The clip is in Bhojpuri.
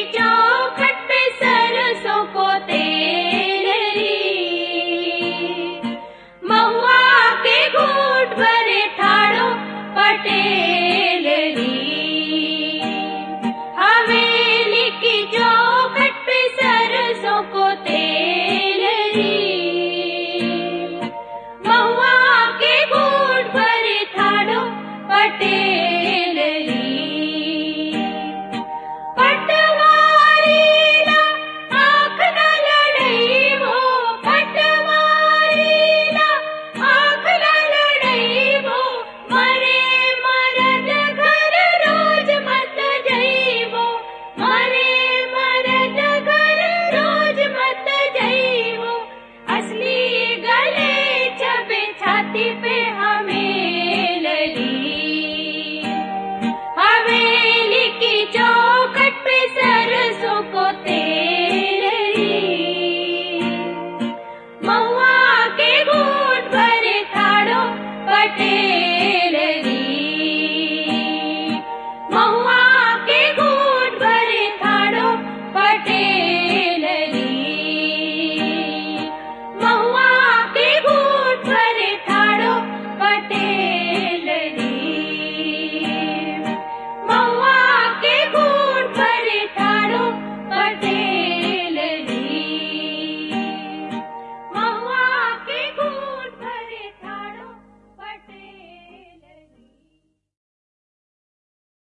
चौखट पे सरसों को तेल री, महुआ के घूट भरे ठाड़ो पटेल री। हवेली की चौखट पे सरसों को तेल री, महुआ के घूट भरे ठाड़ो पटेल री। पे